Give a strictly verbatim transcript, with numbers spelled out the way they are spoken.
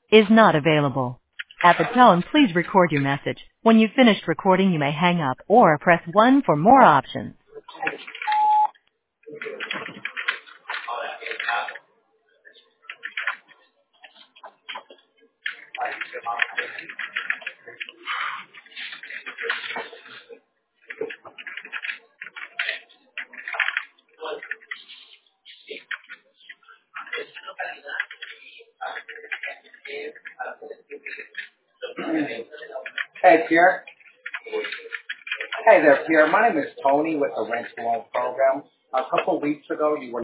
is not available. At the tone, please record your message. When you've finished recording, you may hang up or press one for more options. Hey, Pierre. Hey there, Pierre. My name is Tony with the Rent to Own program. A couple weeks ago, you were